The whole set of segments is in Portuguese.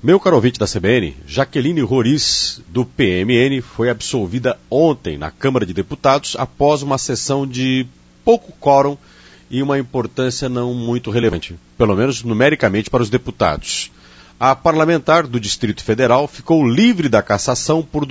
Meu caro ouvinte da CBN, Jaqueline Roriz, do PMN, foi absolvida ontem na Câmara de Deputados após uma sessão de pouco quórum e uma importância não muito relevante, pelo menos numericamente para os deputados. A parlamentar do Distrito Federal ficou livre da cassação por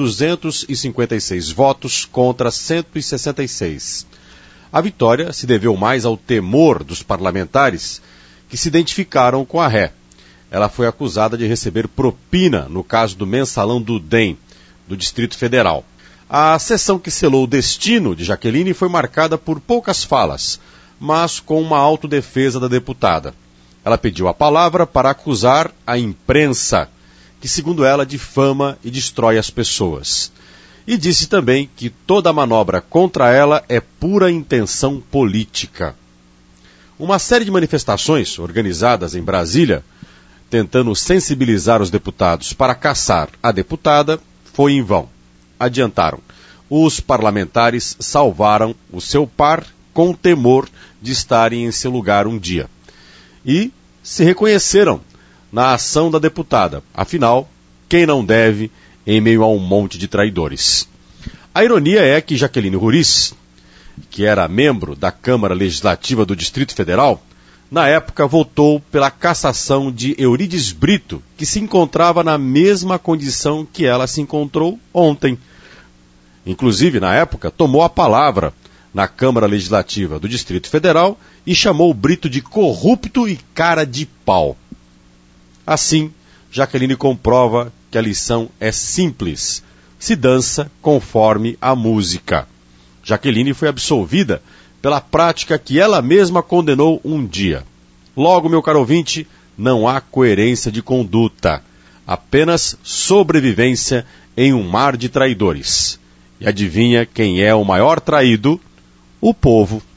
256 votos contra 166. A vitória se deveu mais ao temor dos parlamentares que se identificaram com a ré. Ela foi acusada de receber propina no caso do mensalão do DEM, do Distrito Federal. A sessão que selou o destino de Jaqueline foi marcada por poucas falas, mas com uma autodefesa da deputada. Ela pediu a palavra para acusar a imprensa, que, segundo ela, difama e destrói as pessoas. E disse também que toda manobra contra ela é pura intenção política. Uma série de manifestações organizadas em Brasília, tentando sensibilizar os deputados para caçar a deputada, foi em vão. Adiantaram. Os parlamentares salvaram o seu par com temor de estarem em seu lugar um dia. E se reconheceram na ação da deputada. Afinal, quem não deve em meio a um monte de traidores? A ironia é que Jaqueline Roriz, que era membro da Câmara Legislativa do Distrito Federal, na época votou pela cassação de Eurides Brito, que se encontrava na mesma condição que ela se encontrou ontem. Inclusive, na época, tomou a palavra na Câmara Legislativa do Distrito Federal e chamou Brito de corrupto e cara de pau. Assim, Jaqueline comprova que a lição é simples. Se dança conforme a música. Jaqueline foi absolvida pela prática que ela mesma condenou um dia. Logo, meu caro ouvinte, não há coerência de conduta, apenas sobrevivência em um mar de traidores. E adivinha quem é o maior traído? O povo.